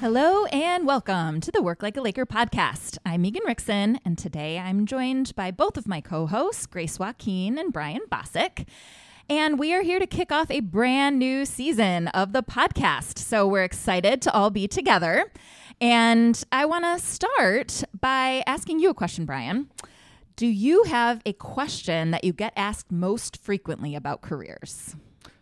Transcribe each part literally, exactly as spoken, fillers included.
Hello and welcome to the Work Like a Laker podcast. I'm Megan Rickson, and today I'm joined by both of my co-hosts, Grace Joaquin and Brian Bosick. And we are here to kick off a brand new season of the podcast. So we're excited to all be together. And I want to start by asking you a question, Brian. Do you have a question that you get asked most frequently about careers?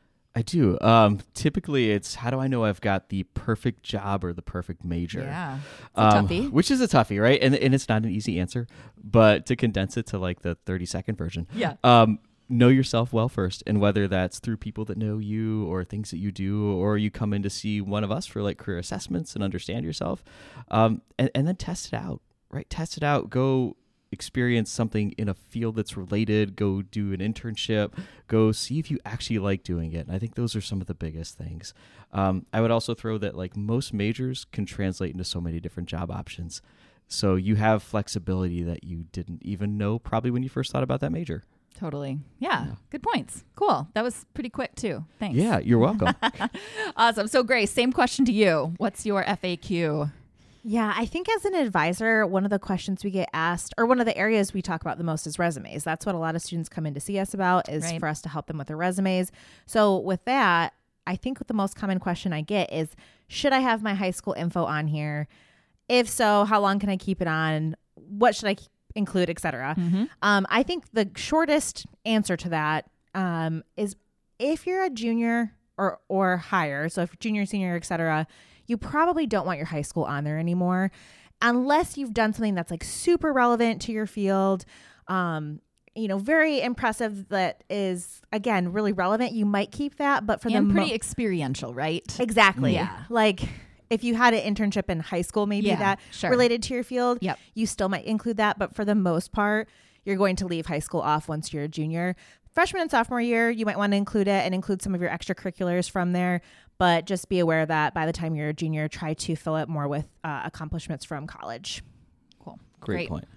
I do. Um, typically, it's how do I know I've got the perfect job or the perfect major? Yeah, it's a um, toughie. Which is a toughie, right? And and it's not an easy answer, but to condense it to like the thirty second version. Yeah. Um, know yourself well first, and whether that's through people that know you or things that you do, or you come in to see one of us for like career assessments and understand yourself, um, and, and then test it out, right? Test it out. Go experience something in a field that's related, go do an internship, go see if you actually like doing it. And I think those are some of the biggest things. Um, I would also throw that like most majors can translate into so many different job options. So you have flexibility that you didn't even know probably when you first thought about that major. Totally. Yeah, yeah. Good points. Cool. That was pretty quick too. Thanks. Yeah, you're welcome. Awesome. So Grace, same question to you. What's your F A Q? Yeah, I think as an advisor, one of the questions we get asked, or one of the areas we talk about the most is resumes. That's what a lot of students come in to see us about, is right. for us to help them with their resumes. So with that, I think the most common question I get is, should I have my high school info on here? If so, how long can I keep it on? What should I include, et cetera? Mm-hmm. Um, I think the shortest answer to that um, is if you're a junior or, or higher, so if you're junior, senior, et cetera, you probably don't want your high school on there anymore unless you've done something that's like super relevant to your field. Um, you know, very impressive that is, again, really relevant. You might keep that, but for and the pretty mo- experiential, right? Exactly. Yeah. Like if you had an internship in high school, maybe Yeah, that sure. related to your field, Yep. you still might include that. But for the most part, you're going to leave high school off once you're a junior. Freshman and sophomore year, you might want to include it and include some of your extracurriculars from there. But just be aware that by the time you're a junior, try to fill it more with uh, accomplishments from college. Cool. Great, Great point.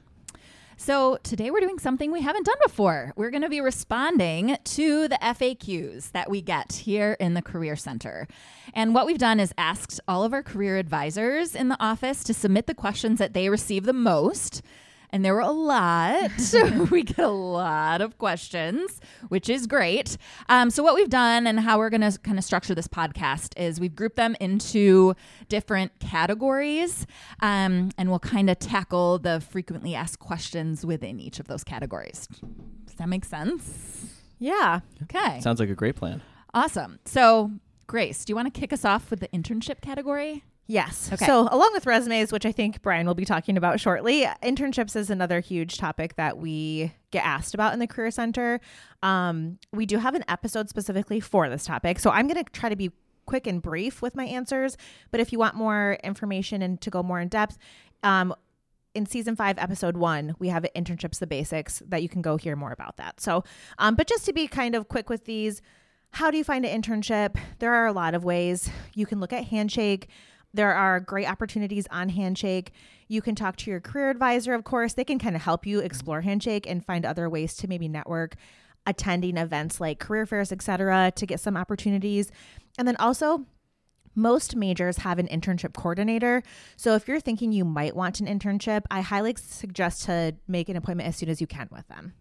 So today we're doing something we haven't done before. We're going to be responding to the F A Qs that we get here in the Career Center. And what we've done is asked all of our career advisors in the office to submit the questions that they receive the most. And there were a lot. We get a lot of questions, which is great. Um, so what we've done and how we're going to kind of structure this podcast is we've grouped them into different categories, um, and we'll kind of tackle the frequently asked questions within each of those categories. Does that make sense? Yeah. Okay. Sounds like a great plan. Awesome. So, Grace, do you want to kick us off with the internship category? Yes. Okay. So along with resumes, which I think Brian will be talking about shortly, internships is another huge topic that we get asked about in the Career Center. Um, we do have an episode specifically for this topic. So I'm going to try to be quick and brief with my answers. But if you want more information and to go more in depth, um, in season five, episode one, we have Internships, the Basics, that you can go hear more about that. So, um, but just to be kind of quick with these, how do you find an internship? There are a lot of ways. You can look at Handshake. There are great opportunities on Handshake. You can talk to your career advisor, of course. They can kind of help you explore Handshake and find other ways to maybe network, attending events like career fairs, et cetera, to get some opportunities. And then also, most majors have an internship coordinator. So if you're thinking you might want an internship, I highly suggest to make an appointment as soon as you can with them.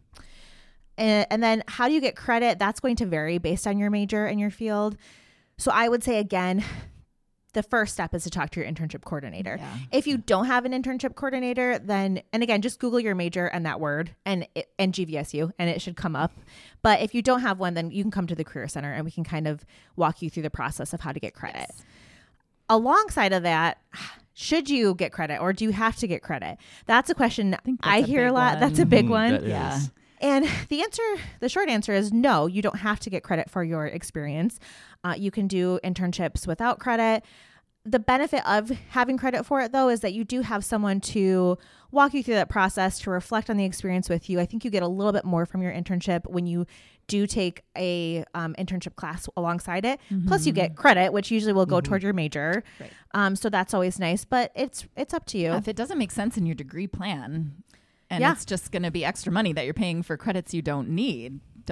And, and then how do you get credit? That's going to vary based on your major and your field. So I would say, again, the first step is to talk to your internship coordinator. Yeah. If you don't have an internship coordinator, then, and again, just Google your major and that word and and G V S U, and it should come up. But if you don't have one, then you can come to the Career Center and we can kind of walk you through the process of how to get credit. Yes. Alongside of that, should you get credit or do you have to get credit? That's a question I, think that's I a hear a big lot. one. That's a big Mhm, one. that Yeah. is. And the answer, the short answer is no, you don't have to get credit for your experience. Uh, you can do internships without credit. The benefit of having credit for it, though, is that you do have someone to walk you through that process, to reflect on the experience with you. I think you get a little bit more from your internship when you do take a um, internship class alongside it. Mm-hmm. Plus, you get credit, which usually will go Mhm. toward your major. Right. Um, so that's always nice, but it's it's up to you. Yeah, if it doesn't make sense in your degree plan and Yeah. it's just going to be extra money that you're paying for credits you don't need, don't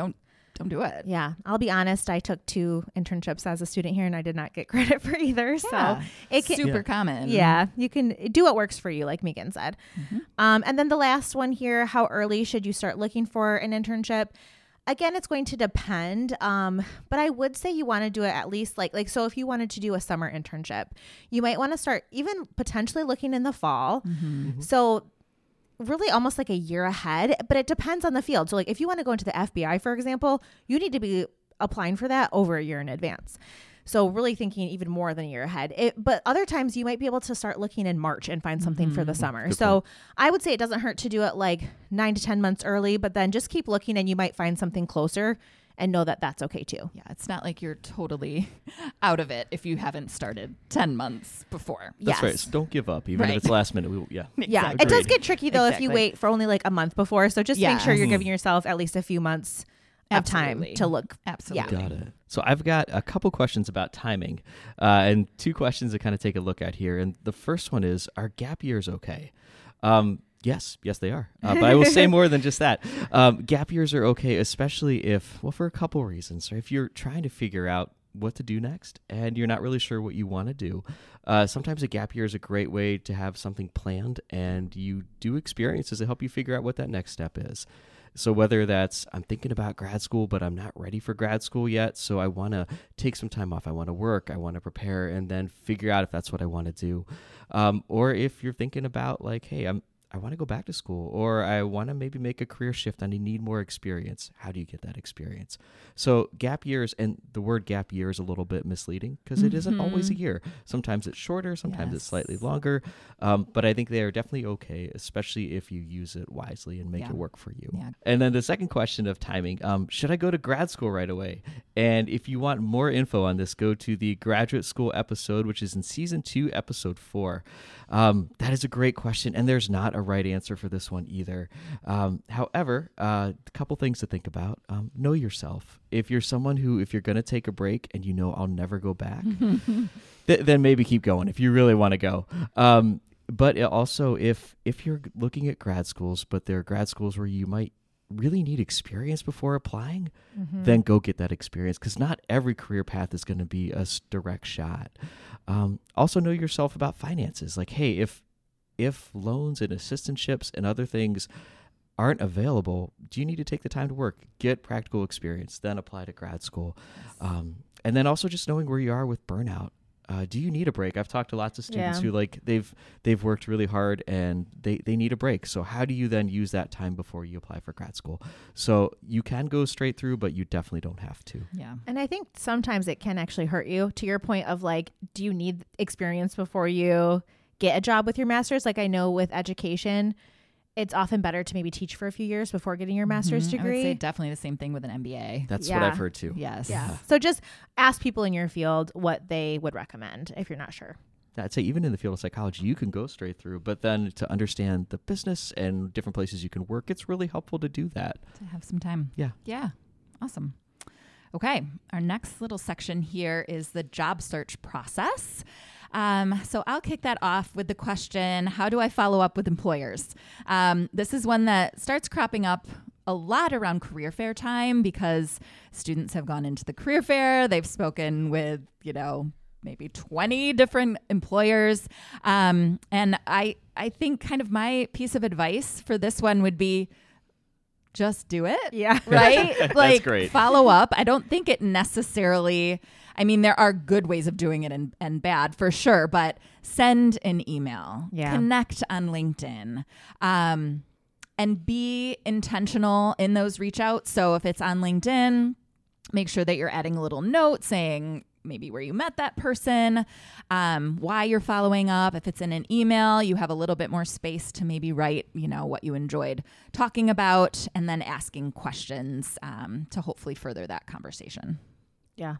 don't do it. Yeah. I'll be honest. I took two internships as a student here and I did not get credit for either. Yeah. So it can, super Yeah. common. yeah, you can do what works for you, like Megan said. Mm-hmm. Um, and then the last one here, how early should you start looking for an internship? Again, it's going to depend. Um, but I would say you want to do it at least like, like, so if you wanted to do a summer internship, you might want to start even potentially looking in the fall. Mm-hmm. So really almost like a year ahead, but it depends on the field. So like if you want to go into the F B I, for example, you need to be applying for that over a year in advance. So really thinking even more than a year ahead. It, but other times you might be able to start looking in March and find something Mm-hmm. for the summer. Good So I would say it doesn't hurt to do it like nine to ten months early, but then just keep looking and you might find something closer and know that that's okay too. Yeah, it's not like you're totally out of it if you haven't started ten months before. That's Yes. right. So don't give up, even Right. if it's last minute. We, yeah. Yeah, Exactly. it does Agreed. get tricky though if you Exactly. wait for only like a month before. So just make sure you're Yes. giving yourself at least a few months of time Absolutely. to look. Absolutely. Got it. So I've got a couple questions about timing, uh, and two questions to kind of take a look at here. And the first one is: are gap years okay? Um, yes, yes, they are. Uh, but I will say more than just that. Um, gap years are okay, especially if, well, for a couple reasons. Right? If you're trying to figure out what to do next and you're not really sure what you want to do, uh, sometimes a gap year is a great way to have something planned, and you do experiences to help you figure out what that next step is. So whether that's I'm thinking about grad school, but I'm not ready for grad school yet, so I want to take some time off. I want to work. I want to prepare and then figure out if that's what I want to do. Um, or if you're thinking about like, hey, I'm I want to go back to school, or I want to maybe make a career shift and I need more experience. How do you get that experience? So gap years, and the word gap year is a little bit misleading because it isn't always a year. Sometimes it's shorter, sometimes it's slightly Yes. longer. Um, but I think they are definitely okay, especially if you use it wisely and make Yeah. it work for you. Yeah. And then the second question of timing, um, should I go to grad school right away? And if you want more info on this, go to the graduate school episode, which is in season two, episode four. Um, that is a great question, and there's not a right answer for this one either. Um, however, uh, a couple things to think about. Um, know yourself. If you're someone who, if you're going to take a break and you know I'll never go back, th- then maybe keep going if you really want to go. Um, but it also, if if you're looking at grad schools, but they're grad schools where you might really need experience before applying, then go get that experience, because not every career path is going to be a s- direct shot. Um, also know yourself about finances. Like, hey, if if loans and assistantships and other things aren't available, do you need to take the time to work, get practical experience, then apply to grad school? Um, and then also just knowing where you are with burnout. Uh, do you need a break? I've talked to lots of students Yeah. who like they've they've worked really hard and they, they need a break. So how do you then use that time before you apply for grad school? So you can go straight through, but you definitely don't have to. Yeah. And I think sometimes it can actually hurt you, to your point of like, do you need experience before you get a job with your master's? Like I know with education, it's often better to maybe teach for a few years before getting your master's Mhm. I would degree. say definitely the same thing with an M B A. That's what Yeah. I've heard too. Yes. Yeah. So just ask people in your field what they would recommend if you're not sure. I'd say even in the field of psychology, you can go straight through, but then to understand the business and different places you can work, it's really helpful to do that. To have some time. Yeah. Yeah. Awesome. Okay. Our next little section here is the job search process. Um, so I'll kick that off with the question, how do I follow up with employers? Um, this is one that starts cropping up a lot around career fair time because students have gone into the career fair. They've spoken with, you know, maybe twenty different employers. Um, and I, I think kind of my piece of advice for this one would be just do it. Yeah. Right? That's Like great. follow up. I don't think it necessarily, I mean, there are good ways of doing it and, and bad for sure, but send an email, Yeah. connect on LinkedIn, um, and be intentional in those reach outs. So if it's on LinkedIn, make sure that you're adding a little note saying maybe where you met that person, um, why you're following up. If it's in an email, you have a little bit more space to maybe write, you know, what you enjoyed talking about, and then asking questions um, to hopefully further that conversation. Yeah.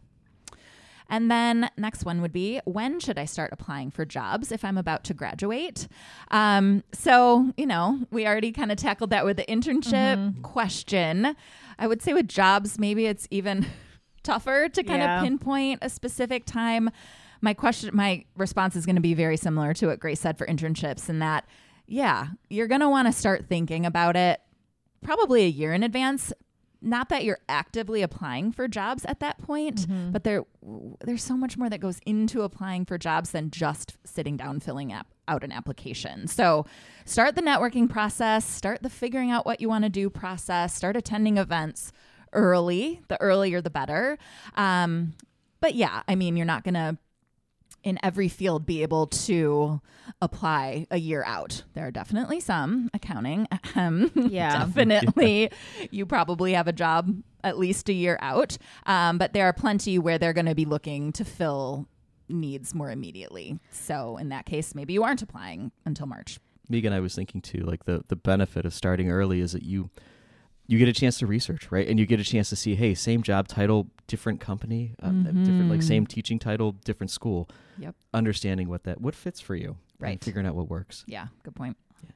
And then next one would be, when should I start applying for jobs if I'm about to graduate? Um, so, you know, we already kind of tackled that with the internship Mm-hmm. question. I would say with jobs, maybe it's even tougher to kind Yeah. of pinpoint a specific time. My question, my response is going to be very similar to what Grace said for internships, in that, yeah, you're going to want to start thinking about it probably a year in advance. not that you're actively applying for jobs at that point, Mm-hmm. but there there's so much more that goes into applying for jobs than just sitting down filling ap- out an application. So start the networking process, start the figuring out what you want to do process, start attending events early. The earlier the better. Um, but yeah, I mean, you're not going to in every field be able to apply a year out. There are definitely some accounting. Um, Yeah. definitely. You probably have a job at least a year out. Um, but there are plenty where they're going to be looking to fill needs more immediately. So in that case, maybe you aren't applying until March. Megan, I was thinking too, like the, the benefit of starting early is that you you get a chance to research, right? And you get a chance to see, hey, same job title, different company, uh, Mhm. different, like same teaching title, different school. Yep. Understanding what that, what fits for you. Right. And figuring out what works. Yeah. Good point.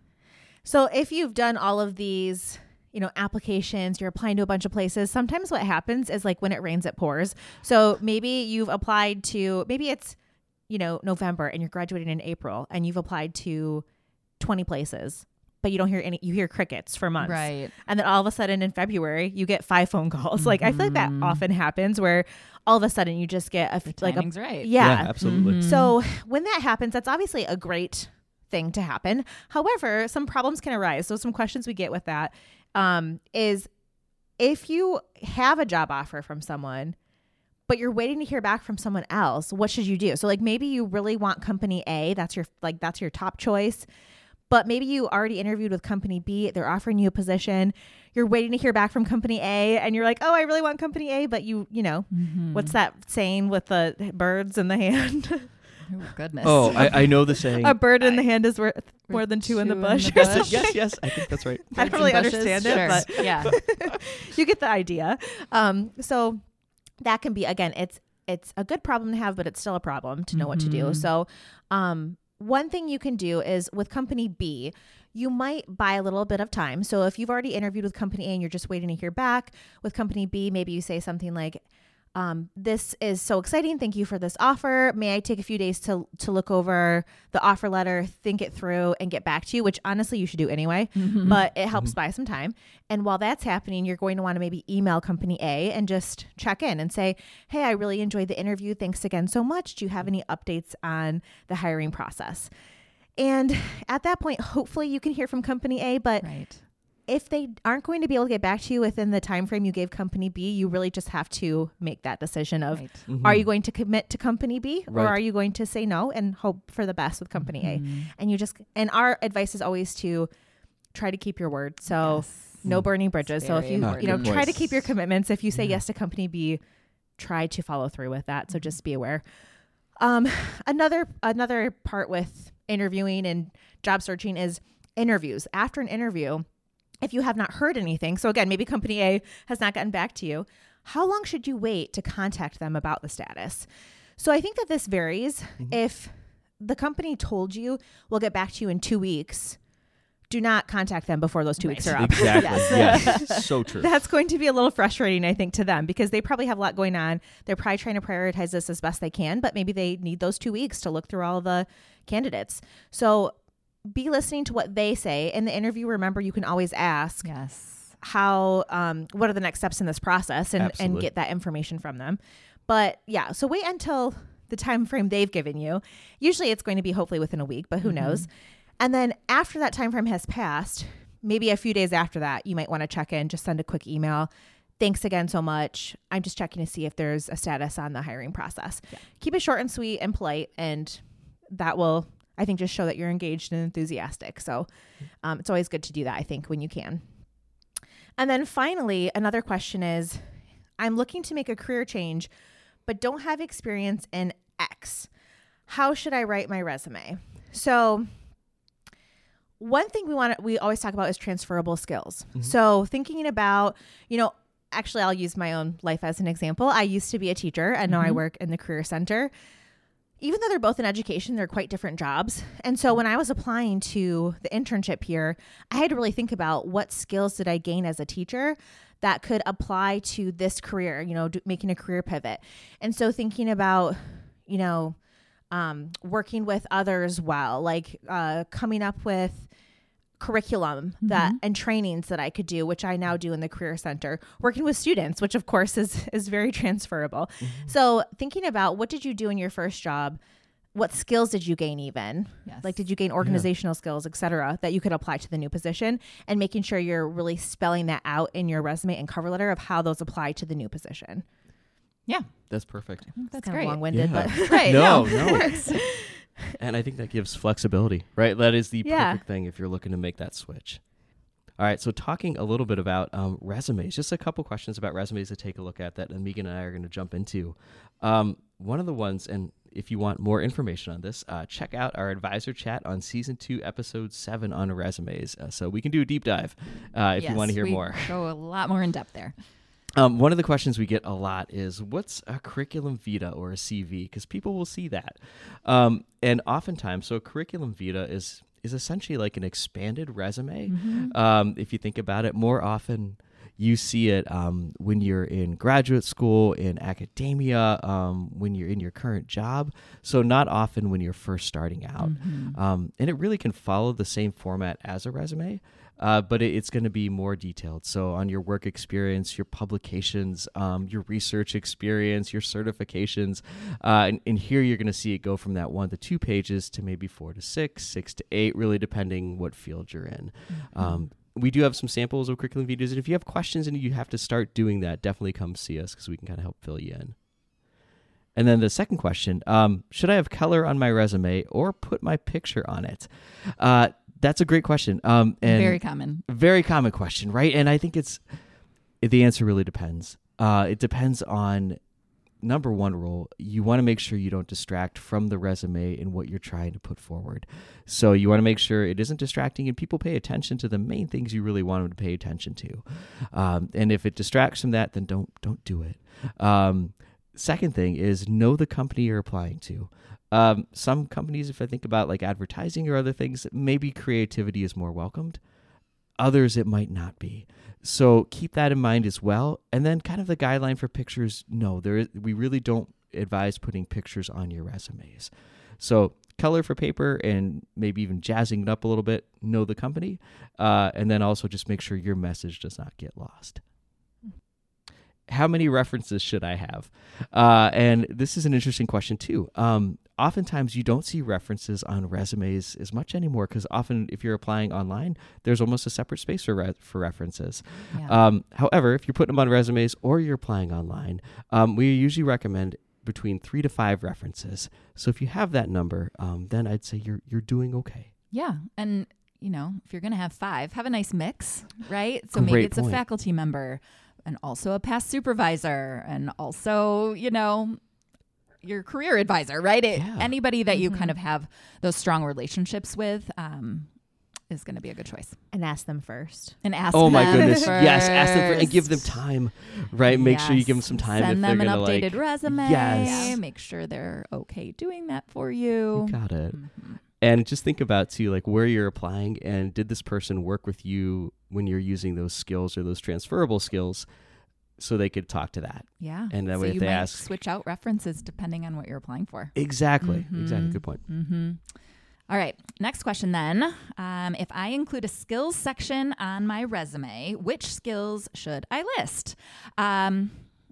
So if you've done all of these, you know, applications, you're applying to a bunch of places, sometimes what happens is like when it rains, it pours. So maybe you've applied to, maybe it's, you know, November and you're graduating in April and you've applied to twenty places, but you don't hear any, you hear crickets for months. Right. And then all of a sudden in February, you get five phone calls. Like I feel like that Mhm. often happens where all of a sudden you just get a, The like a, timing's right. yeah. absolutely. Mhm. So when that happens, that's obviously a great thing to happen. However, some problems can arise. So some questions we get with that um, is if you have a job offer from someone, but you're waiting to hear back from someone else, what should you do? So like maybe you really want company A, that's your like that's your top choice. But maybe you already interviewed with company B. They're offering you a position. You're waiting to hear back from company A and you're like, oh, I really want company A. But you, you know, Mhm. what's that saying with the birds in the hand? Oh, goodness. Oh, I, I know the saying. A bird in the hand is worth more than two in the bush. yes, yes, yes. I think that's right. I don't really Birds and understand bushes. it, Sure. yeah. but you get the idea. Um, so that can be, again, it's it's a good problem to have, but it's still a problem to know what to do. Mhm. So um, one thing you can do is with company B, you might buy a little bit of time. So if you've already interviewed with company A and you're just waiting to hear back, with company B, maybe you say something like, um, this is so exciting. Thank you for this offer. May I take a few days to to look over the offer letter, think it through, and get back to you, which honestly you should do anyway, Mhm. but it helps buy some time. And while that's happening, you're going to want to maybe email company A and just check in and say, hey, I really enjoyed the interview. Thanks again so much. Do you have any updates on the hiring process? And at that point, hopefully you can hear from company A, but Right. if they aren't going to be able to get back to you within the time frame you gave company B, you really just have to make that decision of, Right. are you going to commit to company B or Right. are you going to say no and hope for the best with company Mhm. A? And you just, and our advice is always to try to keep your word. So Yes. no burning bridges. It's So if very you, important. you know, Good try to voice. keep your commitments. If you say Yeah. yes to company B, try to follow through with that. So just be aware. Um, another, another part with interviewing and job searching is interviews. After an interview, if you have not heard anything, so again, maybe company A has not gotten back to you, how long should you wait to contact them about the status? So I think that this varies. Mhm. If the company told you, we'll get back to you in two weeks, do not contact them before those two Right. weeks are up. Exactly. Yes. Yes. So true. That's going to be a little frustrating, I think, to them because they probably have a lot going on. They're probably trying to prioritize this as best they can, but maybe they need those two weeks to look through all the candidates. So be listening to what they say. In the interview, remember, you can always ask Yes. how, um, what are the next steps in this process and, and Absolutely. get that information from them. But yeah, so wait until the time frame they've given you. Usually it's going to be hopefully within a week, but who Mhm. knows? And then after that time frame has passed, maybe a few days after that, you might want to check in, just send a quick email. Thanks again so much. I'm just checking to see if there's a status on the hiring process. Yeah. Keep it short and sweet and polite, and that will, I think, just show that you're engaged and enthusiastic. So um, it's always good to do that, I think, when you can. And then finally, another question is, I'm looking to make a career change, but don't have experience in X. How should I write my resume? So one thing we want to, we always talk about is transferable skills. Mhm. So thinking about, you know, actually I'll use my own life as an example. I used to be a teacher and now I Mhm. work in the career center. Even though they're both in education, they're quite different jobs. And so when I was applying to the internship here, I had to really think about what skills did I gain as a teacher that could apply to this career, you know, do, making a career pivot. And so thinking about, you know, um, working with others well, like uh, coming up with curriculum that and trainings that I could do, which I now do in the Career Center, working with students, which of course is is very transferable. Mm-hmm. So thinking about what did you do in your first job? What skills did you gain even? Yes. Like, did you gain organizational yeah. skills, et cetera, that you could apply to the new position, and making sure you're really spelling that out in your resume and cover letter of how those apply to the new position. Yeah. That's perfect. That's kind great. of long-winded, Yeah. but Right. No, no. no. And I think that gives flexibility, right? That is the Yeah. perfect thing if you're looking to make that switch. All right, so talking a little bit about um, resumes, just a couple questions about resumes to take a look at that Megan and I are going to jump into. Um, one of the ones, and if you want more information on this, uh, check out our advisor chat on season two, episode seven on resumes. Uh, so we can do a deep dive uh, if yes, you want to hear we more. Go a lot more in depth there. Um, one of the questions we get a lot is, what's a curriculum vitae or a C V? Because people will see that. Um, and oftentimes, so a curriculum vitae is is essentially like an expanded resume. Mm-hmm. Um, if you think about it, more often you see it um, when you're in graduate school, in academia, um, when you're in your current job. So not often when you're first starting out. Mm-hmm. Um, and it really can follow the same format as a resume. Uh, but it, it's going to be more detailed. So on your work experience, your publications, um, your research experience, your certifications. Uh, and, and here you're going to see it go from that one to two pages to maybe four to six, six to eight, really depending what field you're in. Mm-hmm. Um, we do have some samples of curriculum videos. And if you have questions and you have to start doing that, definitely come see us because we can kind of help fill you in. And then the second question, um, should I have color on my resume or put my picture on it? Uh, That's a great question. Um, and very common. Very common question, right? And I think it's the answer really depends. Uh, it depends on number one rule. You want to make sure you don't distract from the resume and what you're trying to put forward. So you want to make sure it isn't distracting and people pay attention to the main things you really want them to pay attention to. Um, and if it distracts from that, then don't don't do it. Um, second thing is know the company you're applying to. Um, some companies, if I think about like advertising or other things, maybe creativity is more welcomed. Others, it might not be. So keep that in mind as well. And then kind of the guideline for pictures, no, there is, we really don't advise putting pictures on your resumes. So color for paper and maybe even jazzing it up a little bit, know the company. Uh, and then also just make sure your message does not get lost. How many references should I have? Uh, and this is an interesting question too. Um, oftentimes you don't see references on resumes as much anymore because often if you're applying online, there's almost a separate space for re- for references. Yeah. Um, however, if you're putting them on resumes or you're applying online, um, we usually recommend between three to five references. So if you have that number, um, then I'd say you're you're doing okay. Yeah. And, you know, if you're going to have five, have a nice mix, right? So Great maybe it's point. a faculty member and also a past supervisor and also, you know, your career advisor, right? It, Yeah. Anybody that you Mm-hmm. kind of have those strong relationships with um, is going to be a good choice. and ask them first. And ask Oh my them goodness! Yes, ask them for, and first. give them time, right? Make sure you Yes. give them some time. Send if them they're an gonna, updated like, resume. Yes. Make sure they're okay doing that for you. You got it. Mhm. And just think about too, like where you're applying, and did this person work with you when you're using those skills or those transferable skills, so they could talk to that. Yeah. And that so way, if you they might ask, switch out references depending on what you're applying for. exactly, Mhm. exactly, good point. Mm-hmm. All right. Next question then. Um, if I include a skills section on my resume, which skills should I list? Um,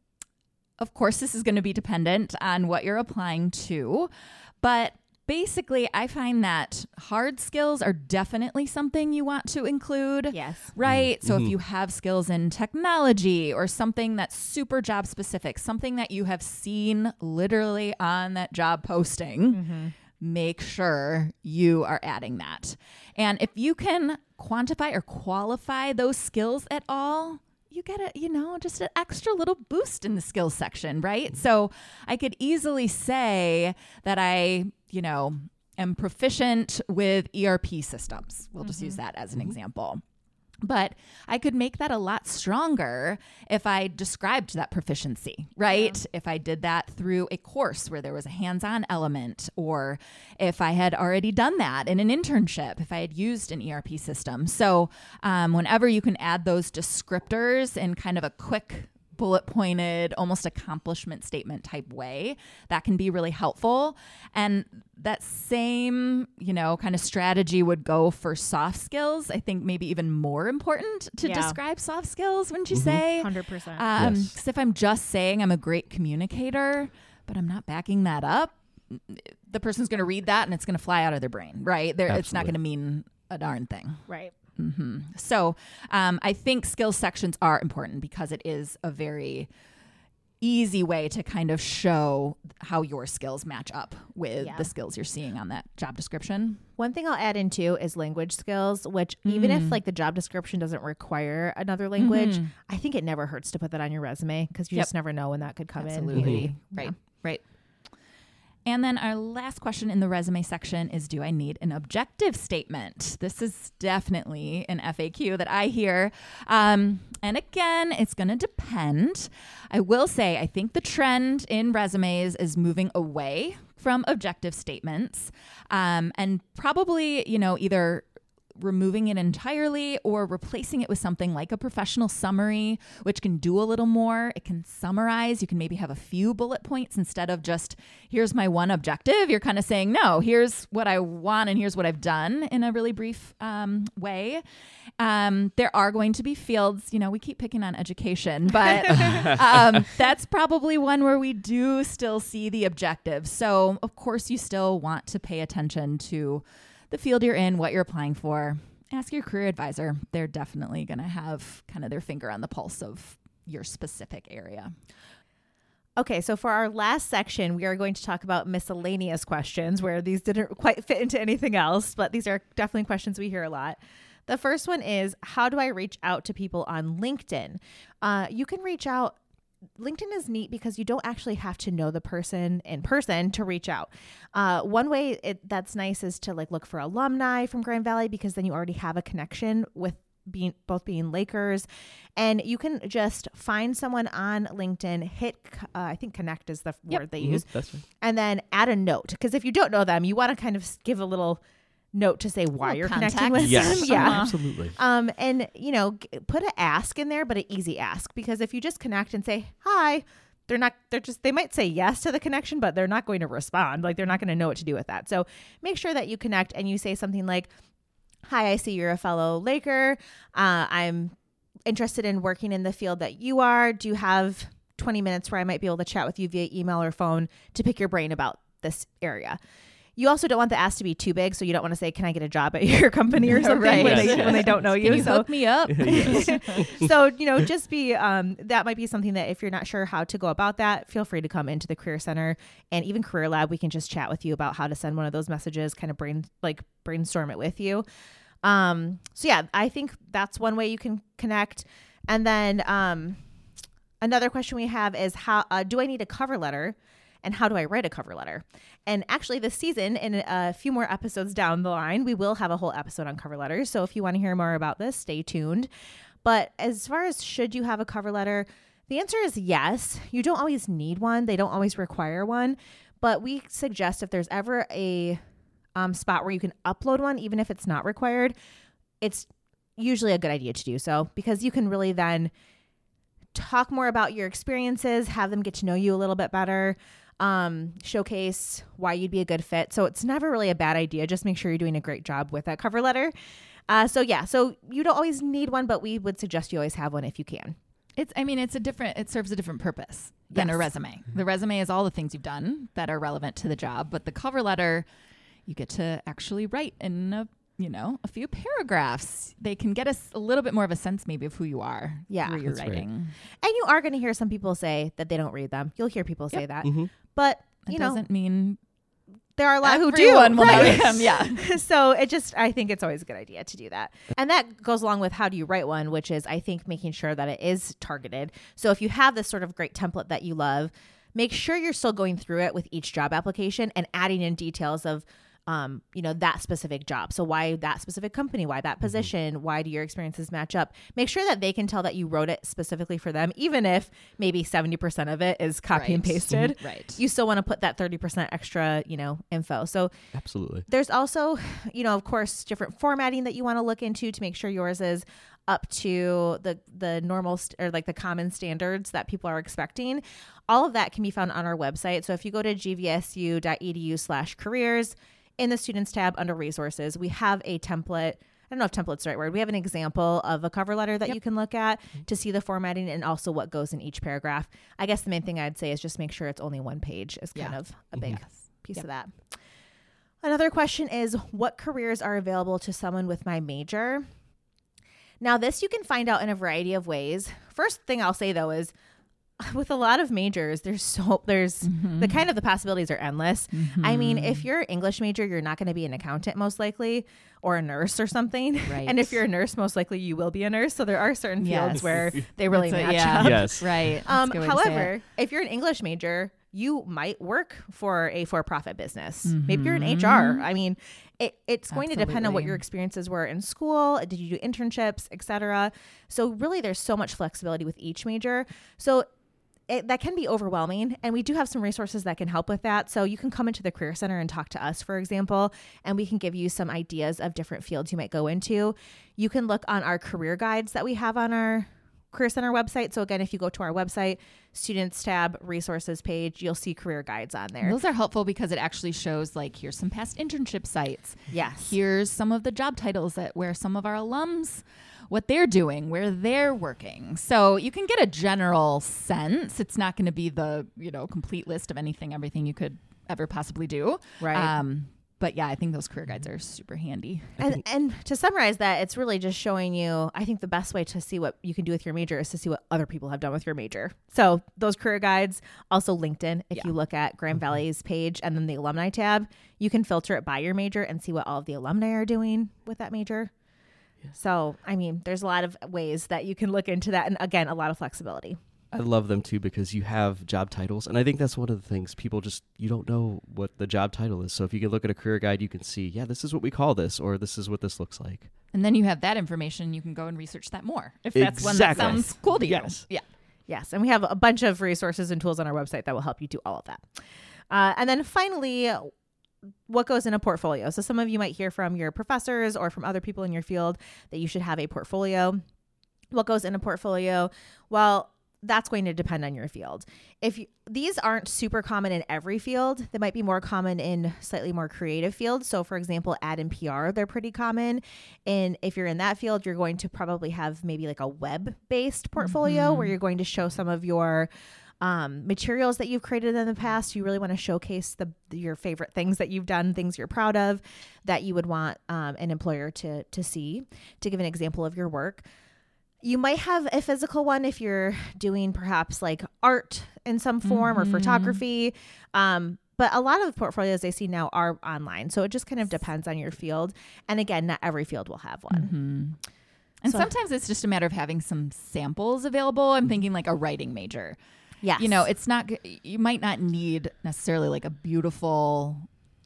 of course, this is going to be dependent on what you're applying to, but basically, I find that hard skills are definitely something you want to include. Yes. Right. So Mhm. if you have skills in technology or something that's super job specific, something that you have seen literally on that job posting, Mm-hmm. make sure you are adding that. And if you can quantify or qualify those skills at all, you get a, you know, just an extra little boost in the skills section, right? So I could easily say that I, you know, am proficient with E R P systems. We'll just use that as an example. But I could make that a lot stronger if I described that proficiency, right? Yeah. If I did that through a course where there was a hands-on element, or if I had already done that in an internship, if I had used an E R P system. So um, whenever you can add those descriptors in kind of a quick bullet pointed, almost accomplishment statement type way. That can be really helpful. And that same, you know, kind of strategy would go for soft skills. I think maybe even more important to Yeah. describe soft skills, wouldn't you Mhm. say? one hundred percent. Um, Yes. 'cause if I'm just saying I'm a great communicator, but I'm not backing that up, the person's going to read that and it's going to fly out of their brain, right? They're, it's not Absolutely. going to mean a darn thing. Right. hmm So um, I think skills sections are important because it is a very easy way to kind of show how your skills match up with Yeah. the skills you're seeing on that job description. One thing I'll add in too is language skills, which even if Mm. like the job description doesn't require another language, Mhm. I think it never hurts to put that on your resume because you Yep. just never know when that could come Absolutely. in. Right. Yeah. Right. And then our last question in the resume section is, do I need an objective statement? This is definitely an F A Q that I hear. Um, and again, it's going to depend. I will say, I think the trend in resumes is moving away from objective statements, um, and probably, you know, either removing it entirely or replacing it with something like a professional summary, which can do a little more. It can summarize. You can maybe have a few bullet points instead of just, here's my one objective. You're kind of saying, no, here's what I want and here's what I've done in a really brief um, way. Um, there are going to be fields, you know, we keep picking on education, but um, that's probably one where we do still see the objective. So of course you still want to pay attention to the field you're in, what you're applying for. Ask your career advisor. They're definitely going to have kind of their finger on the pulse of your specific area. Okay, so for our last section, we are going to talk about miscellaneous questions where these didn't quite fit into anything else, but these are definitely questions we hear a lot. The first one is, how do I reach out to people on LinkedIn? Uh, you can reach out. LinkedIn is neat because you don't actually have to know the person in person to reach out. Uh, one way it, that's nice is to like look for alumni from Grand Valley because then you already have a connection with being both being Lakers, and you can just find someone on LinkedIn, hit uh, I think connect is the Yep. word they Mhm. use, That's right. and then add a note because if you don't know them, you want to kind of give a little note to say why Little you're context. connecting with Yes, them. Yeah. absolutely. Um, and you know, g- put an ask in there, but an easy ask, because if you just connect and say hi, they're not, they're just, they might say yes to the connection, but they're not going to respond. Like they're not going to know what to do with that. So make sure that you connect and you say something like, hi, I see you're a fellow Laker. Uh, I'm interested in working in the field that you are. Do you have twenty minutes where I might be able to chat with you via email or phone to pick your brain about this area? You also don't want the ask to be too big, so you don't want to say, can I get a job at your company or something Right. when, Yes, they, yes. when they don't know you. Can you so hook me up? Yes. so, you know, just be, um, that might be something that if you're not sure how to go about that, feel free to come into the Career Center and even Career Lab. We can just chat with you about how to send one of those messages, kind of brain, like brainstorm it with you. Um, so yeah, I think that's one way you can connect. And then, um, another question we have is how, uh, do I need a cover letter? And how do I write a cover letter? And actually this season, in a few more episodes down the line, we will have a whole episode on cover letters. So if you want to hear more about this, stay tuned. But as far as should you have a cover letter, the answer is yes. You don't always need one. They don't always require one. But we suggest if there's ever a um, spot where you can upload one, even if it's not required, it's usually a good idea to do so, because you can really then talk more about your experiences, have them get to know you a little bit better, um, showcase why you'd be a good fit. So it's never really a bad idea. Just make sure you're doing a great job with that cover letter. Uh, so yeah, so you don't always need one, but we would suggest you always have one if you can. It's, I mean, it's a different, it serves a different purpose than Yes. a resume. The resume is all the things you've done that are relevant to the job, but the cover letter, you get to actually write in a, you know, a few paragraphs. They can get us a little bit more of a sense maybe of who you are Yeah, through your that's right. writing. And you are going to hear some people say that they don't read them. You'll hear people say Yep. that, Mhm. but It you know, doesn't mean there are a lot who do. everyone will know right? them. Yeah. So it just, I think it's always a good idea to do that. And that goes along with how do you write one, which is, I think, making sure that it is targeted. So if you have this sort of great template that you love, make sure you're still going through it with each job application and adding in details of um, you know, that specific job. So why that specific company, why that position, mm-hmm. why do your experiences match up? Make sure that they can tell that you wrote it specifically for them, even if maybe seventy percent of it is copy right. and pasted. Mm-hmm. Right. You still want to put that thirty percent extra, you know, info. So absolutely. There's also, you know, of course, different formatting that you want to look into to make sure yours is up to the the normal st- or like the common standards that people are expecting. All of that can be found on our website. So if you go to g v s u dot e d u slash careers, in the students tab under resources, we have a template. I don't know if template's the right word. We have an example of a cover letter that yep. you can look at to see the formatting and also what goes in each paragraph. I guess the main thing I'd say is just make sure it's only one page is kind yeah. of a big yes. piece yep. of that. Another question is, what careers are available to someone with my major? Now, this you can find out in a variety of ways. First thing I'll say, though, is with a lot of majors, there's so there's mm-hmm. the kind of the possibilities are endless. Mm-hmm. I mean, if you're an English major, you're not going to be an accountant most likely, or a nurse or something. Right. And if you're a nurse, most likely you will be a nurse. So there are certain yes. fields where they really That's match a, yeah. up. Yes. Right. Um, however, if you're an English major, you might work for a for-profit business. Mm-hmm. Maybe you're in H R. I mean, it, it's going Absolutely. to depend on what your experiences were in school. Did you do internships, et cetera? So really, there's so much flexibility with each major. So it, that can be overwhelming. And we do have some resources that can help with that. So you can come into the Career Center and talk to us, for example, and we can give you some ideas of different fields you might go into. You can look on our career guides that we have on our Career Center website. So again, if you go to our website, students tab, resources page, you'll see career guides on there. Those are helpful because it actually shows like, here's some past internship sites. Yes. Here's some of the job titles that where some of our alums, what they're doing, where they're working. So you can get a general sense. It's not going to be the, you know, complete list of anything, everything you could ever possibly do. Right. Um, But yeah, I think those career guides are super handy. And, and to summarize that, it's really just showing you, I think the best way to see what you can do with your major is to see what other people have done with your major. So those career guides, also LinkedIn, if Yeah. you look at Grand Valley's page and then the alumni tab, you can filter it by your major and see what all of the alumni are doing with that major. Yeah. So, I mean, there's a lot of ways that you can look into that. And again, a lot of flexibility. I love them too because you have job titles. And I think that's one of the things people just, you don't know what the job title is. So if you can look at a career guide, you can see, yeah, this is what we call this, or this is what this looks like. And then you have that information. You can go and research that more if that's Exactly. one that sounds cool to you. Yes. Yeah. Yes. And we have a bunch of resources and tools on our website that will help you do all of that. Uh, and then finally, what goes in a portfolio? So some of you might hear from your professors or from other people in your field that you should have a portfolio. What goes in a portfolio? Well, that's going to depend on your field. If you, these aren't super common in every field, they might be more common in slightly more creative fields. So for example, ad and P R, they're pretty common. And if you're in that field, you're going to probably have maybe like a web-based portfolio mm-hmm. where you're going to show some of your um, materials that you've created in the past. You really want to showcase the your favorite things that you've done, things you're proud of, that you would want um, an employer to to see, to give an example of your work. You might have a physical one if you're doing perhaps like art in some form mm-hmm. or photography. Um, but a lot of the portfolios I see now are online. So it just kind of depends on your field. And again, not every field will have one. Mm-hmm. And so, sometimes it's just a matter of having some samples available. I'm thinking like a writing major. Yes. You know, it's not, you might not need necessarily like a beautiful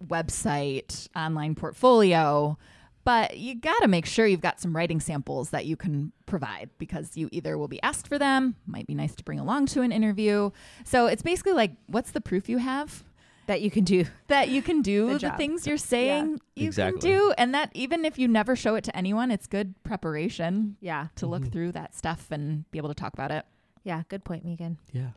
website, online portfolio, but you got to make sure you've got some writing samples that you can provide because you either will be asked for them, might be nice to bring along to an interview. So it's basically like, what's the proof you have? That you can do. That you can do the, the things you're saying yeah. you exactly. can do. And that even if you never show it to anyone, it's good preparation yeah. to look mm-hmm. through that stuff and be able to talk about it. Yeah, good point, Megan. Yeah.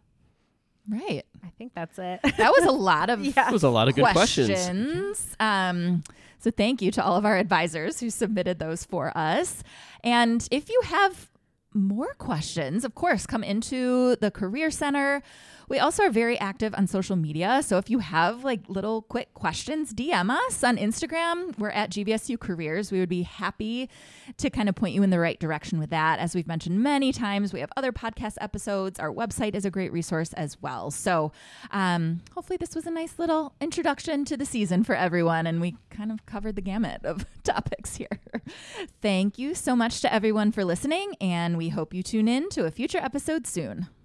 Right. I think that's it. That was a lot of yeah. That was a lot of good questions. questions. Um, so thank you to all of our advisors who submitted those for us. And if you have more questions, of course, come into the Career Center. We also are very active on social media. So if you have like little quick questions, D M us on Instagram. We're at G V S U Careers. We would be happy to kind of point you in the right direction with that. As we've mentioned many times, we have other podcast episodes. Our website is a great resource as well. So um, hopefully this was a nice little introduction to the season for everyone. And we kind of covered the gamut of topics here. Thank you so much to everyone for listening. And we hope you tune in to a future episode soon.